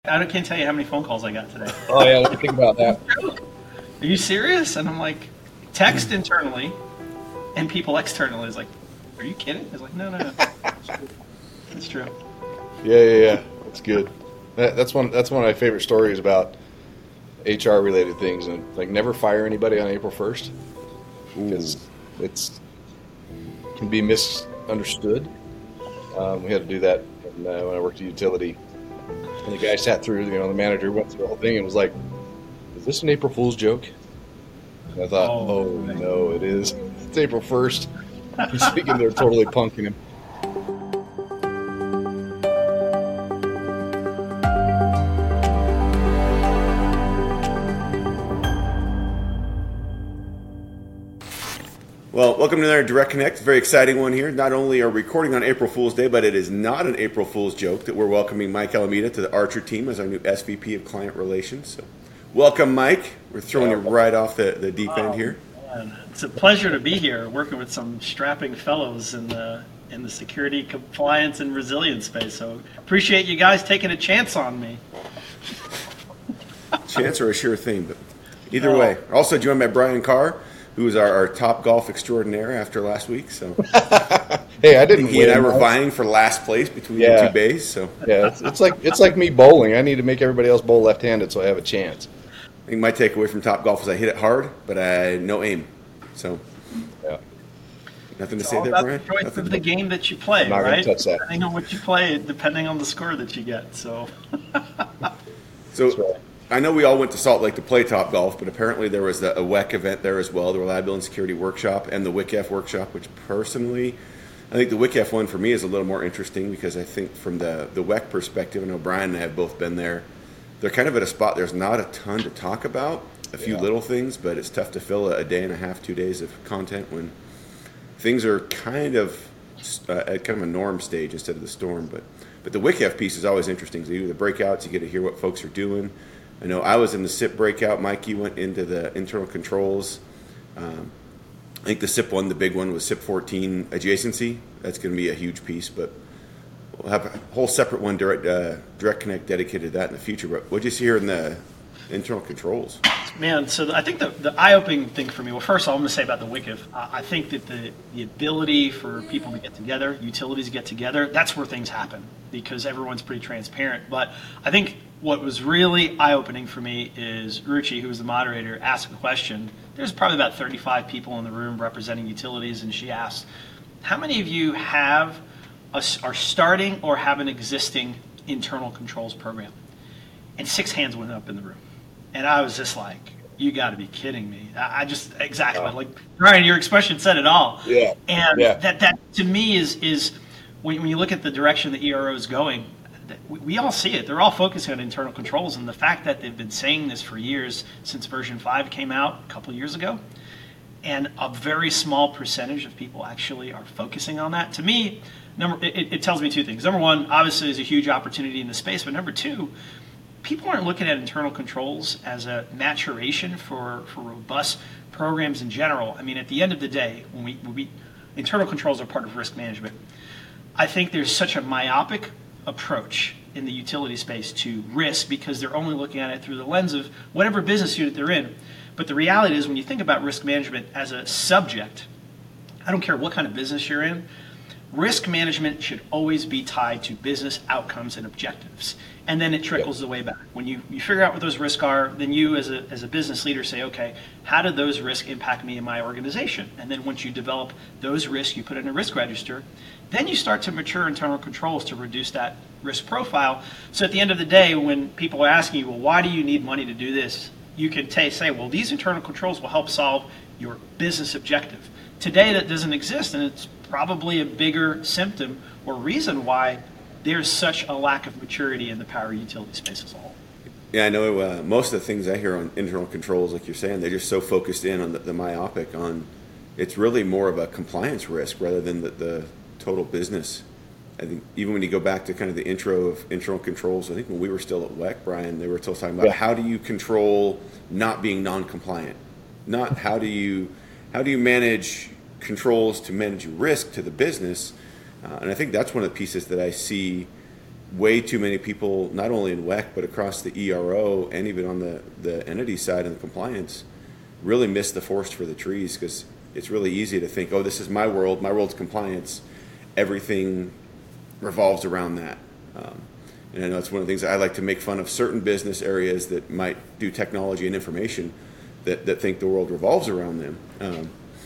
Can't tell you how many phone calls I got today. Oh yeah, let me think about that. Are you serious? And I'm like, text internally, and people externally is like, are you kidding? I was like, no. It's true. Yeah. That's good. That's one of my favorite stories about HR related things, and like never fire anybody on April 1st because it's can be misunderstood. We had to do that when I worked at utility, and the guy sat through. The manager went through the whole thing and was like, "Is this an April Fool's joke?" And I thought, "Oh no, it is. It's April 1st." He's thinking they're totally punking him. Well, welcome to another Direct Connect. Very exciting one here. Not only are we recording on April Fool's Day, but it is not an April Fool's joke that we're welcoming Mike Alameda to the Archer team as our new SVP of Client Relations. So, welcome, Mike. We're throwing you right off the deep end here. Man. It's a pleasure to be here, working with some strapping fellows in the security, compliance, and resilience space. So, appreciate you guys taking a chance on me. Chance or a sure thing, but either way. Also joined by Brian Carr, who is our top golf extraordinaire after last week. So, Hey, I didn't. He and I were vying for last place between the two bays. So, yeah, it's like me bowling. I need to make everybody else bowl left-handed so I have a chance. I think my takeaway from Top Golf is I hit it hard, but I had no aim. So, nothing to say there, Brian. The choice of the game that you play, I'm not right? gonna touch that. Depending on what you play, depending on the score that you get. So, So I know we all went to Salt Lake to play Top Golf, but apparently there was a WEC event there as well, the Reliability and Security Workshop and the WCF Workshop, which personally, I think the WCF one for me is a little more interesting because I think from the WEC perspective, I know Brian and I have both been there, they're kind of at a spot, there's not a ton to talk about, a few little things, but it's tough to fill a day and a half, 2 days of content when things are kind of at kind of a norm stage instead of the storm. But the WCF piece is always interesting. So you do the breakouts, you get to hear what folks are doing. I know I was in the SIP breakout. Mikey went into the internal controls. I think the SIP one, the big one, was SIP 14 adjacency. That's going to be a huge piece, but we'll have a whole separate one, Direct Connect, dedicated to that in the future. But what did you see here in the internal controls? man, so I think the eye-opening thing for me, well, first all I'm going to say about the WCF, I think that the ability for people to get together, utilities to get together, that's where things happen because everyone's pretty transparent. But I think what was really eye-opening for me is Ruchi, who was the moderator, asked a question. There's probably about 35 people in the room representing utilities, and she asked, how many of you are starting or have an existing internal controls program? And 6 hands went up in the room. And I was just like, you got to be kidding me. Like, Ryan, your expression said it all. Yeah. And that to me is when you look at the direction the ERO is going, we all see it. They're all focusing on internal controls, and the fact that they've been saying this for years since version 5 came out a couple years ago, and a very small percentage of people actually are focusing on that. To me, it tells me 2 things. Number one, obviously there's a huge opportunity in the space, but number 2, people aren't looking at internal controls as a maturation for robust programs in general. I mean, at the end of the day, when we internal controls are part of risk management. I think there's such a myopic approach in the utility space to risk because they're only looking at it through the lens of whatever business unit they're in. But the reality is when you think about risk management as a subject, I don't care what kind of business you're in, risk management should always be tied to business outcomes and objectives. And then it trickles the way back. When you figure out what those risks are, then you as a business leader say, okay, how do those risks impact me and my organization? And then once you develop those risks, you put it in a risk register, then you start to mature internal controls to reduce that risk profile. So at the end of the day, when people are asking you, well, why do you need money to do this? You can say, well, these internal controls will help solve your business objective. Today that doesn't exist, and it's probably a bigger symptom or reason why there's such a lack of maturity in the power utility space as a whole. Yeah, I know most of the things I hear on internal controls, like you're saying, they're just so focused in on the myopic on, it's really more of a compliance risk rather than the total business. I think even when you go back to kind of the intro of internal controls, I think when we were still at WEC, Brian, they were still talking about how do you control not being non-compliant, not how do you manage controls to manage risk to the business. And I think that's one of the pieces that I see way too many people, not only in WEC, but across the ERO and even on the entity side and the compliance, really miss the forest for the trees, because it's really easy to think, oh, this is my world's compliance, everything revolves around that. And I know it's one of the things I like to make fun of certain business areas that might do technology and information that think the world revolves around them.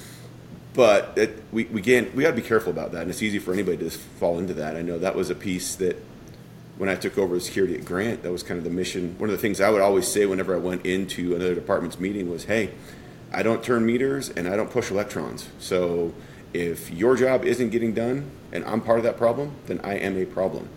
But we got to be careful about that, and it's easy for anybody to fall into that. I know that was a piece that when I took over the security at Grant, that was kind of the mission. One of the things I would always say whenever I went into another department's meeting was, hey, I don't turn meters and I don't push electrons. So if your job isn't getting done and I'm part of that problem, then I am a problem.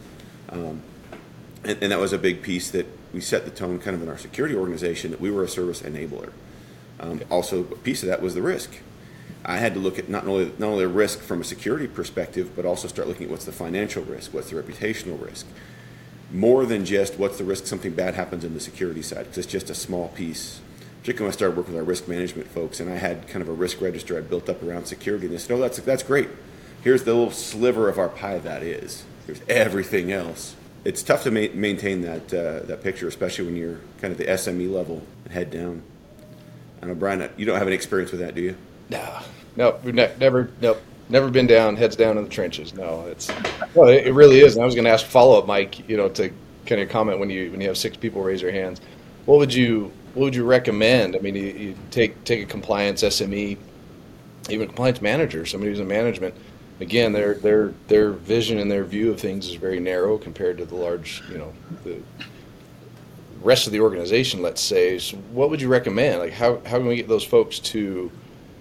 And that was a big piece that we set the tone kind of in our security organization, that we were a service enabler. Also, a piece of that was the risk. I had to look at not only the risk from a security perspective, but also start looking at what's the financial risk, what's the reputational risk. More than just what's the risk something bad happens in the security side, because it's just a small piece. Particularly when I started working with our risk management folks, and I had kind of a risk register I built up around security, and they said, oh, that's great. Here's the little sliver of our pie that is. Here's everything else. It's tough to maintain that picture, especially when you're kind of the SME level and head down. I know, Brian, you don't have any experience with that, do you? No, we've never been down, heads down in the trenches. No, it really is. And I was going to ask follow up, Mike, to kind of comment when you have 6 people raise their hands. What would you recommend? I mean, you take a compliance SME, even a compliance manager, somebody who's in management. Again, their vision and their view of things is very narrow compared to the large, the rest of the organization, let's say. So what would you recommend? Like, how can we get those folks to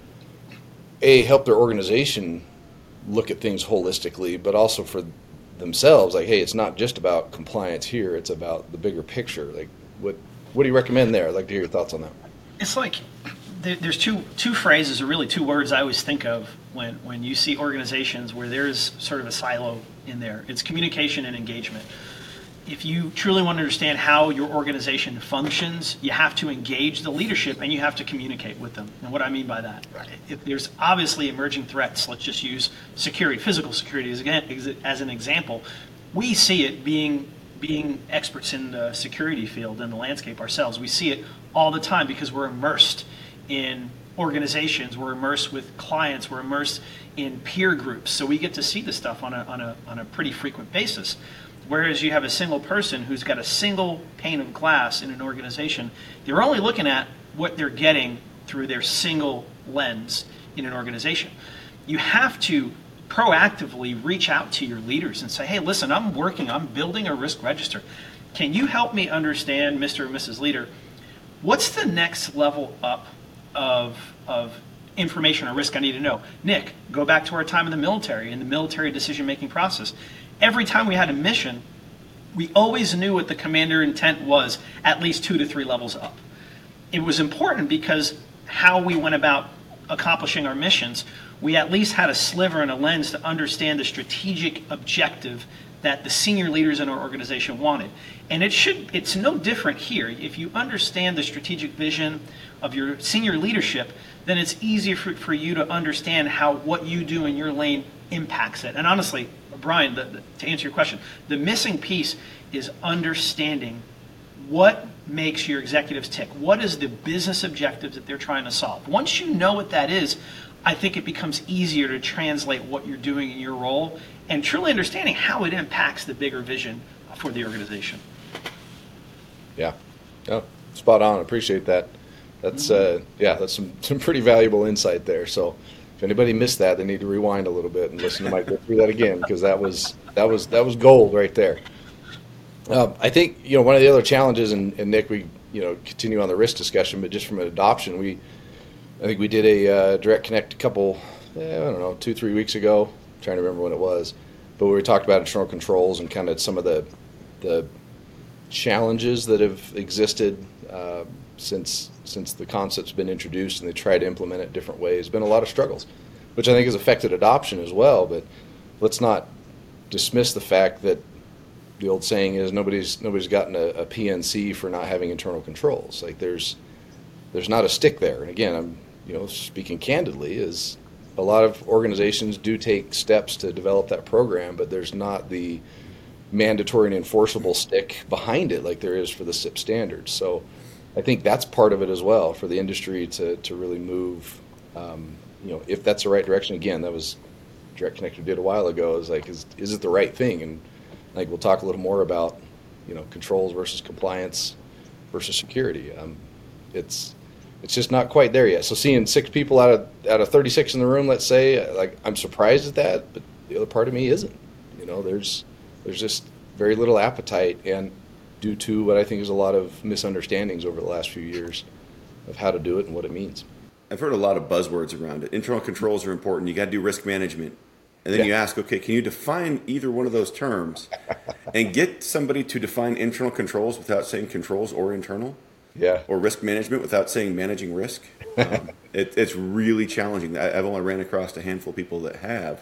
help their organization look at things holistically, but also for themselves, like, hey, it's not just about compliance here, it's about the bigger picture. Like, what do you recommend there? I'd like to hear your thoughts on that. It's like there's two phrases, or really 2 words I always think of when you see organizations where there's sort of a silo in there. It's communication and engagement. If you truly want to understand how your organization functions, you have to engage the leadership and you have to communicate with them. And what I mean by that, if there's obviously emerging threats, let's just use security, physical security as an example. We see it being experts in the security field and the landscape ourselves. We see it all the time because we're immersed in organizations, we're immersed with clients, we're immersed in peer groups. So we get to see this stuff on a pretty frequent basis. Whereas you have a single person who's got a single pane of glass in an organization, they're only looking at what they're getting through their single lens in an organization. You have to proactively reach out to your leaders and say, hey, listen, I'm building a risk register. Can you help me understand, Mr. or Mrs. Leader, what's the next level up of information or risk I need to know? Nick, go back to our time in the military, in the military decision-making process. Every time we had a mission, we always knew what the commander intent was, at least 2 to 3 levels up. It was important because how we went about accomplishing our missions, we at least had a sliver and a lens to understand the strategic objective that the senior leaders in our organization wanted. And it's no different here. If you understand the strategic vision of your senior leadership, then it's easier for you to understand how what you do in your lane impacts it. And honestly, Brian, to answer your question, the missing piece is understanding what makes your executives tick. What is the business objective that they're trying to solve? Once you know what that is, I think it becomes easier to translate what you're doing in your role and truly understanding how it impacts the bigger vision for the organization. Yeah, spot on. Appreciate that. That's that's some pretty valuable insight there. So if anybody missed that, they need to rewind a little bit and listen to Mike go through that again, because that was gold right there. I think one of the other challenges, and Nick, we continue on the risk discussion, but just from an adoption, I think we did a direct connect a couple, 2-3 weeks ago. I'm trying to remember when it was, but we talked about internal controls and kind of some of the challenges that have existed since the concept's been introduced, and they try to implement it different ways. Been a lot of struggles, which I think has affected adoption as well. But let's not dismiss the fact that the old saying is nobody's gotten a PNC for not having internal controls. Like there's not a stick there. And again, I'm speaking candidly, is a lot of organizations do take steps to develop that program, but there's not the mandatory and enforceable stick behind it like there is for the SIP standards. So I think that's part of it as well for the industry to really move, if that's the right direction. Again, that was Direct Connector did a while ago, is like, is it the right thing? And like, we'll talk a little more about, controls versus compliance versus security. It's just not quite there yet. So seeing 6 people out of 36 in the room, let's say, like, I'm surprised at that, but the other part of me isn't. There's just very little appetite, and due to what I think is a lot of misunderstandings over the last few years of how to do it and what it means. I've heard a lot of buzzwords around it. Internal controls are important. You got to do risk management. And then you ask, okay, can you define either one of those terms and get somebody to define internal controls without saying controls or internal? Yeah. Or risk management without saying managing risk? It's really challenging. I've only ran across a handful of people that have.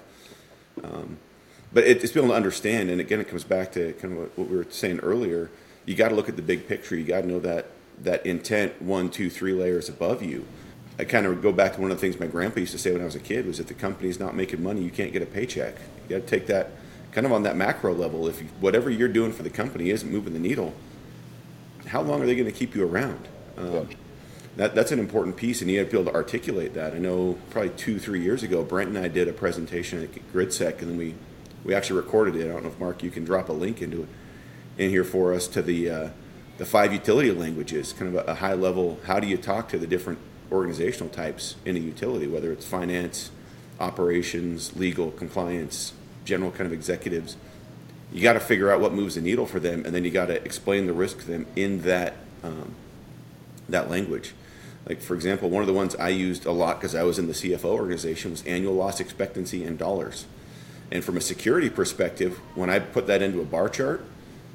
But it's being able to understand, and again, it comes back to kind of what we were saying earlier. You got to look at the big picture. You got to know that intent 1, 2, 3 layers above you. I kind of go back to one of the things my grandpa used to say when I was a kid was, if the company's not making money, you can't get a paycheck. You got to take that kind of on that macro level. If whatever you're doing for the company isn't moving the needle, how long are they going to keep you around? That's an important piece, and you have to be able to articulate that. I know probably 2-3 years ago, Brent and I did a presentation at GridSec, and then we actually recorded it. I don't know if, Mark, you can drop a link into it in here for us to the 5 utility languages, kind of a high level. How do you talk to the different organizational types in a utility, whether it's finance, operations, legal, compliance, general kind of executives? You got to figure out what moves the needle for them, and then you got to explain the risk to them in that language. Like, for example, one of the ones I used a lot because I was in the CFO organization was annual loss expectancy in dollars. And from a security perspective, when I put that into a bar chart,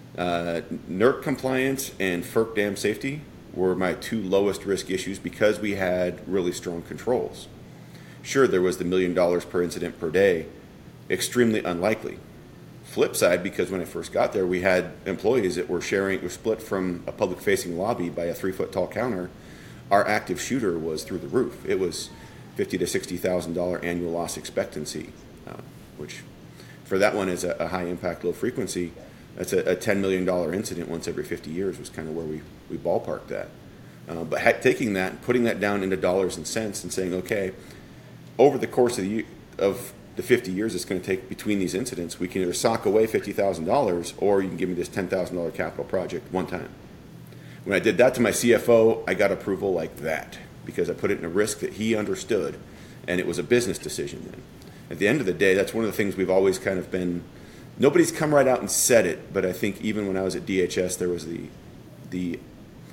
NERC compliance and FERC dam safety were my 2 lowest risk issues because we had really strong controls. Sure, there was the $1 million per incident per day, extremely unlikely. Flip side, because when I first got there, we had employees that were split from a public-facing lobby by a 3-foot tall counter. Our active shooter was through the roof. It was $50,000 to $60,000 annual loss expectancy, which for that one is a high impact, low frequency. That's a $10 million incident once every 50 years was kind of where we ballparked that. But taking that, putting that down into dollars and cents and saying, okay, over the course of the 50 years it's going to take between these incidents, we can either sock away $50,000 or you can give me this $10,000 capital project one time. When I did that to my CFO, I got approval like that because I put it in a risk that he understood, and it was a business decision then. At the end of the day, that's one of the things we've always kind of been, nobody's come right out and said it, but I think even when I was at DHS, there was the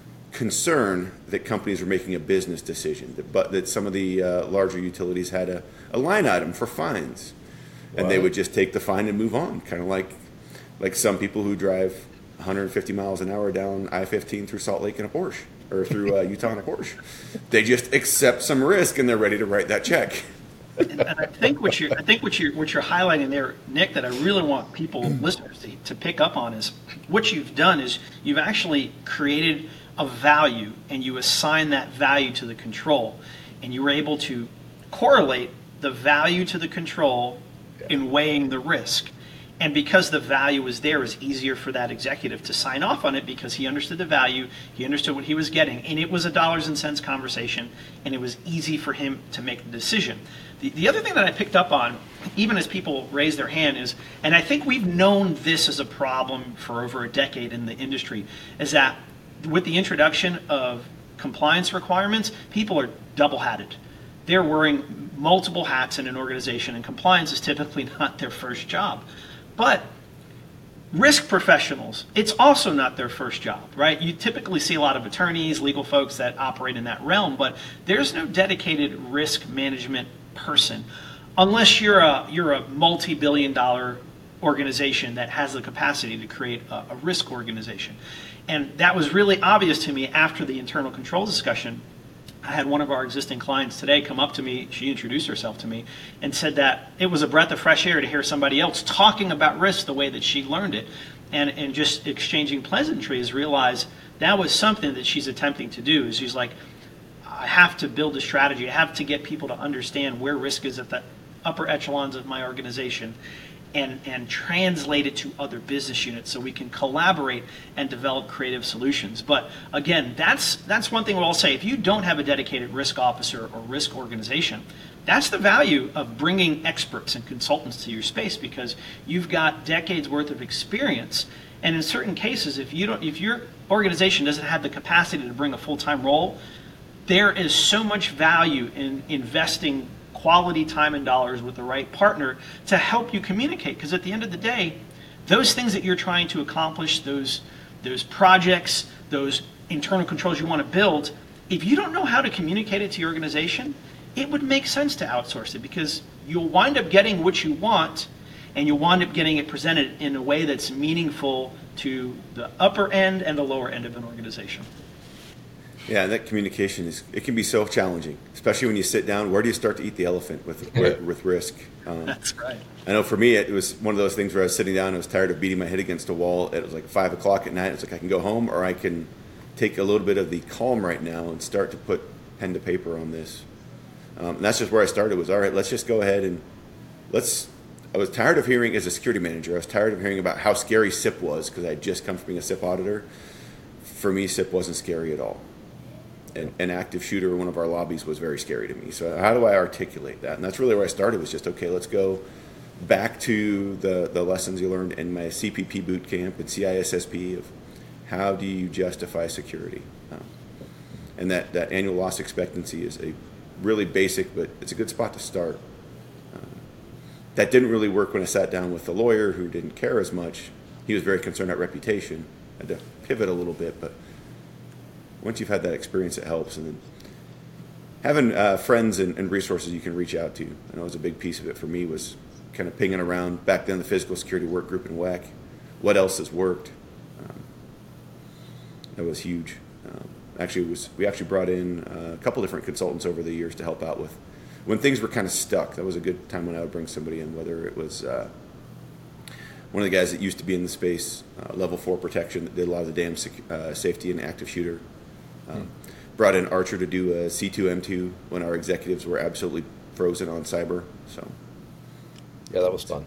concern that companies were making a business decision, that some of the larger utilities had a line item for fines, and they would just take the fine and move on, kind of like some people who drive 150 miles an hour down I-15 through Salt Lake in a Porsche, or through Utah in a Porsche. They just accept some risk and they're ready to write that check. And I think what you're highlighting there, Nick, that I really want listeners to pick up on is what you've done is you've actually created a value, and you assign that value to the control, and you were able to correlate the value to the control in weighing the risk. And because the value was there, it was easier for that executive to sign off on it because he understood the value, he understood what he was getting, and it was a dollars and cents conversation, and it was easy for him to make the decision. The other thing that I picked up on, even as people raise their hand, is, and I think we've known this as a problem for over a decade in the industry, is that with the introduction of compliance requirements, people are double-hatted. They're wearing multiple hats in an organization, and compliance is typically not their first job. But risk professionals, it's also not their first job, right? You typically see a lot of attorneys, legal folks that operate in that realm, but there's no dedicated risk management person unless you're a multi-billion-dollar organization that has the capacity to create a risk organization. And that was really obvious to me after the internal controls discussion. I had one of our existing clients today come up to me, she introduced herself to me, and said that it was a breath of fresh air to hear somebody else talking about risk the way that she learned it. And just exchanging pleasantries, realized that was something that she's attempting to do. She's like, I have to build a strategy. I have to get people to understand where risk is at the upper echelons of my organization. and translate it to other business units so we can collaborate and develop creative solutions. But again, that's one thing I'll say. If you don't have a dedicated risk officer or risk organization, that's the value of bringing experts and consultants to your space, because you've got decades worth of experience. And in certain cases, if your organization doesn't have the capacity to bring a full-time role, there is so much value in investing quality time and dollars with the right partner to help you communicate. Because at the end of the day, those things that you're trying to accomplish, those projects, those internal controls you want to build, if you don't know how to communicate it to your organization, it would make sense to outsource it, because you'll wind up getting what you want, and you'll wind up getting it presented in a way that's meaningful to the upper end and the lower end of an organization. Yeah, that communication it can be so challenging, especially when you sit down. Where do you start to eat the elephant with risk? That's right. I know for me, it was one of those things where I was sitting down and I was tired of beating my head against a wall. It was like 5 o'clock at night. It's like, I can go home, or I can take a little bit of the calm right now and start to put pen to paper on this. And that's just where I started. Was all right, let's just go ahead and I was tired of hearing, as a security manager, I was tired of hearing about how scary SIP was, because I had just come from being a SIP auditor. For me, SIP wasn't scary at all. An active shooter in one of our lobbies was very scary to me. So how do I articulate that? And that's really where I started, was just, okay, let's go back to the lessons you learned in my CPP boot camp and CISSP of how do you justify security. And that annual loss expectancy is a really basic, but it's a good spot to start. That didn't really work when I sat down with the lawyer, who didn't care as much. He was very concerned about reputation. I had to pivot a little bit, but once you've had that experience, it helps. And then having friends and resources you can reach out to. I know it was a big piece of it for me, was kind of pinging around back then the physical security work group in WEC. What else has worked? That was huge. We actually brought in a couple different consultants over the years to help out with when things were kind of stuck. That was a good time when I would bring somebody in, whether it was one of the guys that used to be in the space, level 4 protection, that did a lot of the dam safety and active shooter. Brought in Archer to do a C2M2 when our executives were absolutely frozen on cyber. So, Yeah, that was fun.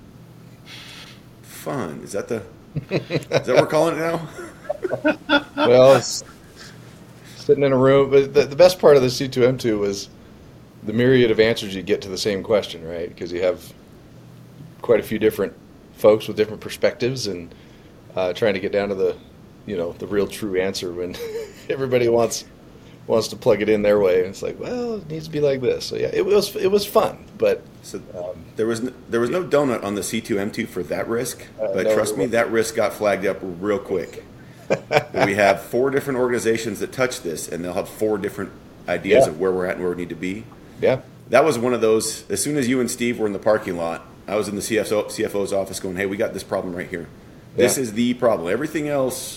Fun. Is that what we're calling it now? Well, it's sitting in a room, but the best part of the C2M2 was the myriad of answers you get to the same question, right? Because you have quite a few different folks with different perspectives, and trying to get down to the real true answer when everybody wants to plug it in their way. And it's like, well, it needs to be like this. So yeah, it was fun, but there was no donut on the C2M2 for that risk, but no, trust me, that risk got flagged up real quick. We have 4 different organizations that touch this, and they'll have 4 different ideas of where we're at and where we need to be. Yeah, that was one of those. As soon as you and Steve were in the parking lot, I was in the CFO's office going, hey, we got this problem right here. This is the problem. Everything else,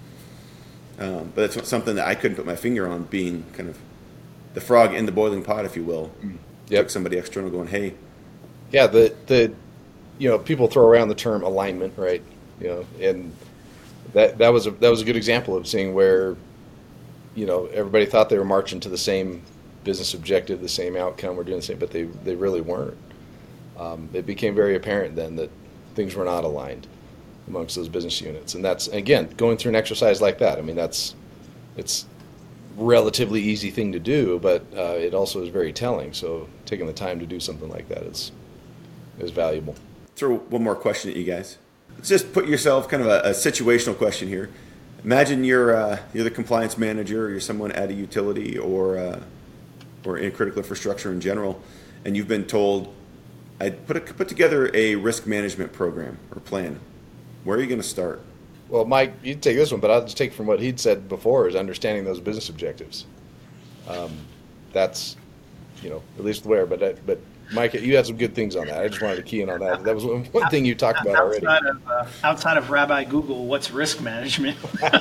but it's something that I couldn't put my finger on, being kind of the frog in the boiling pot, if you will. Took somebody external going, hey. Yeah, the people throw around the term alignment, right? And that was a good example of seeing where, everybody thought they were marching to the same business objective, the same outcome, we're doing the same, but they really weren't. It became very apparent then that things were not aligned amongst those business units. And that's, again, going through an exercise like that. I mean, it's relatively easy thing to do, but it also is very telling. So taking the time to do something like that is valuable. Throw one more question at you guys. Let's just put yourself kind of a situational question here. Imagine you're the compliance manager, or you're someone at a utility or in critical infrastructure in general, and you've been told, I'd put together a risk management program or plan. Where are you going to start? Well, Mike, you take this one, but I'll just take from what he'd said before, is understanding those business objectives. That's, at least where. But Mike, you had some good things on that. I just wanted to key in on that. That was one thing you talked about already. Outside of Rabbi Google, what's risk management?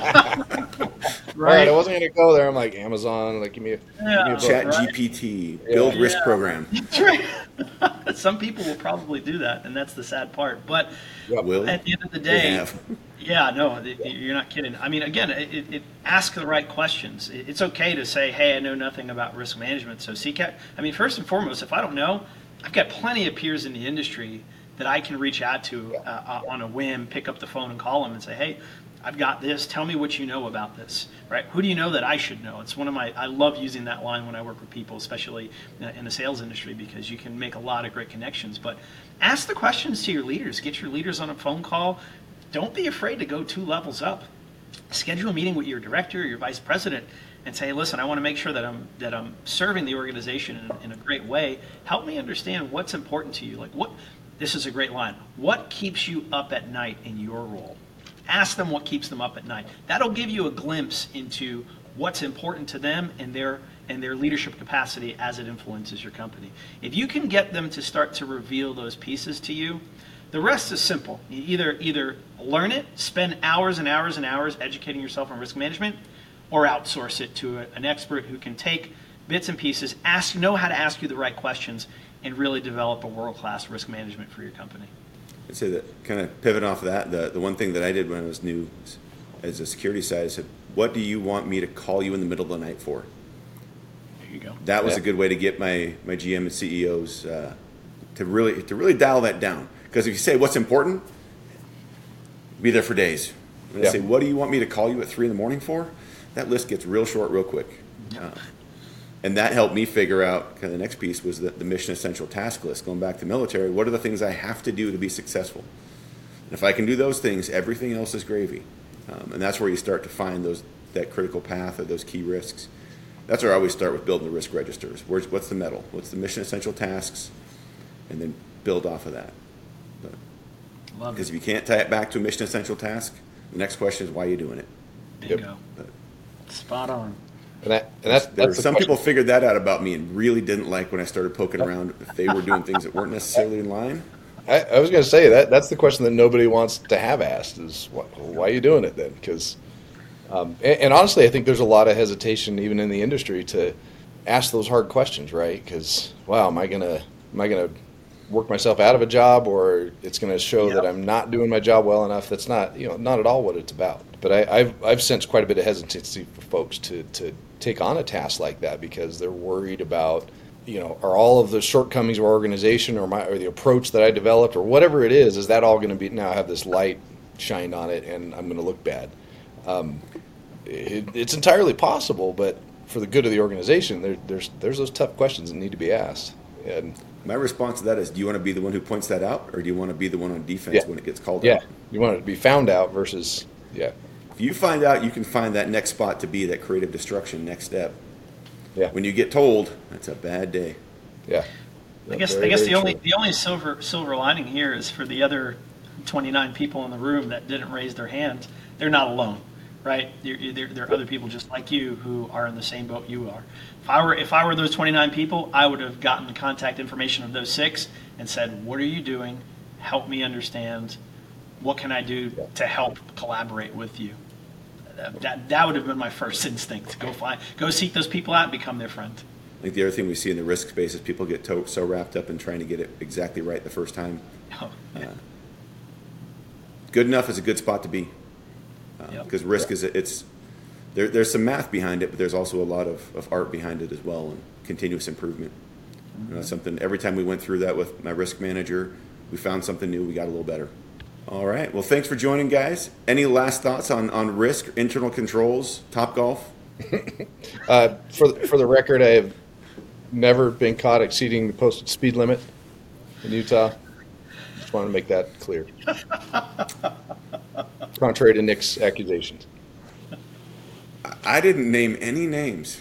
Right. All right, I wasn't going to go there. I'm like, Amazon, like, give me a book. Chat GPT, build risk program. That's right. Some people will probably do that, and that's the sad part. But at the end of the day, you're not kidding. I mean, again, ask the right questions. It's okay to say, hey, I know nothing about risk management. So CCAT, first and foremost, if I don't know, I've got plenty of peers in the industry that I can reach out to on a whim, pick up the phone and call them and say, hey, I've got this. Tell me what you know about this, right? Who do you know that I should know? It's I love using that line when I work with people, especially in the sales industry, because you can make a lot of great connections. But ask the questions to your leaders. Get your leaders on a phone call. Don't be afraid to go 2 levels up. Schedule a meeting with your director or your vice president and say, listen, I want to make sure that I'm serving the organization in a great way. Help me understand what's important to you. Like this is a great line. What keeps you up at night in your role? Ask them what keeps them up at night. That'll give you a glimpse into what's important to them and their leadership capacity as it influences your company. If you can get them to start to reveal those pieces to you, the rest is simple. You either learn it, spend hours and hours and hours educating yourself on risk management, or outsource it to an expert who can take bits and pieces, know how to ask you the right questions, and really develop a world-class risk management for your company. I'd say that, kind of pivot off of that, the one thing that I did when I was new as a security side, I said, what do you want me to call you in the middle of the night for? There you go. That was a good way to get my GM and CEOs to really dial that down. Because if you say what's important, be there for days. And I say, what do you want me to call you at 3 a.m. for? That list gets real short real quick. And that helped me figure out, kind of the next piece was the mission essential task list. Going back to military, what are the things I have to do to be successful? And if I can do those things, everything else is gravy. And that's where you start to find that critical path or those key risks. That's where I always start with building the risk registers. What's the metal? What's the mission essential tasks? And then build off of that. Because if you can't tie it back to a mission essential task, the next question is why are you doing it? Bingo. Spot on. And some people figured that out about me and really didn't like when I started poking around if they were doing things that weren't necessarily in line. I was going to say that's the question that nobody wants to have asked is why are you doing it then? Because and honestly, I think there's a lot of hesitation even in the industry to ask those hard questions, right? Because wow, am I gonna work myself out of a job, or it's going to show that I'm not doing my job well enough? That's not not at all what it's about. But I've sensed quite a bit of hesitancy for folks to take on a task like that because they're worried about are all of the shortcomings of our organization or the approach that I developed or whatever it is that all going to be now have this light shined on it and I'm going to look bad. It's entirely possible, but for the good of the organization, there's those tough questions that need to be asked. And my response to that is, do you want to be the one who points that out, or do you want to be the one on defense when it gets called out? Yeah, you want it to be found out versus, If you find out, you can find that next spot to be that creative destruction next step. Yeah. When you get told, that's a bad day. Yeah. I guess the only silver lining here is for the other 29 people in the room that didn't raise their hand, they're not alone, right? There are other people just like you who are in the same boat you are. If I were those 29 people, I would have gotten the contact information of those 6 and said, what are you doing? Help me understand. What can I do to help collaborate with you? That would have been my first instinct. Go seek those people out and become their friend. I think the other thing we see in the risk space is people get so wrapped up in trying to get it exactly right the first time. Good enough is a good spot to be. Because risk is there's some math behind it, but there's also a lot of art behind it as well, and continuous improvement. Mm-hmm. Something every time we went through that with my risk manager, we found something new, we got a little better. All right. Well, thanks for joining, guys. Any last thoughts on risk, internal controls, Topgolf? For the record, I have never been caught exceeding the posted speed limit in Utah. Just want to make that clear. Contrary to Nick's accusations. I didn't name any names.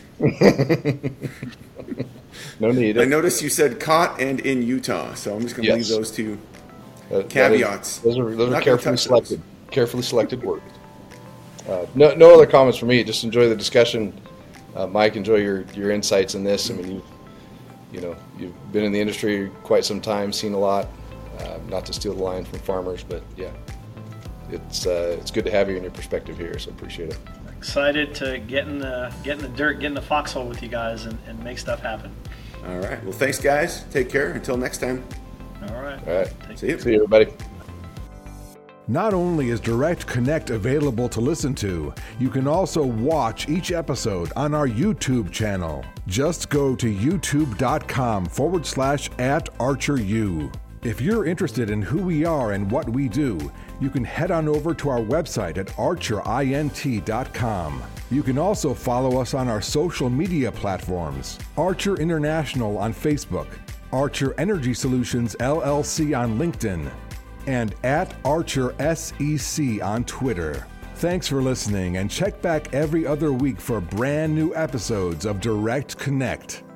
No need. I noticed you said caught and in Utah, so I'm just going to leave those two caveats. Those are carefully selected words. No other comments from me. Just enjoy the discussion. Mike, enjoy your insights in this. I mean, you've been in the industry quite some time, seen a lot. Not to steal the line from farmers, but yeah, it's good to have you and your perspective here. So appreciate it. Excited to get in the dirt, get in the foxhole with you guys, and make stuff happen. All right. Well, thanks, guys. Take care. Until next time. All right. See you. See you, everybody. Not only is Direct Connect available to listen to, you can also watch each episode on our YouTube channel. Just go to youtube.com/@ArcherU. If you're interested in who we are and what we do, you can head on over to our website at archerint.com. You can also follow us on our social media platforms, Archer International on Facebook, Archer Energy Solutions LLC on LinkedIn, and at Archer SEC on Twitter. Thanks for listening, and check back every other week for brand new episodes of Direct Connect.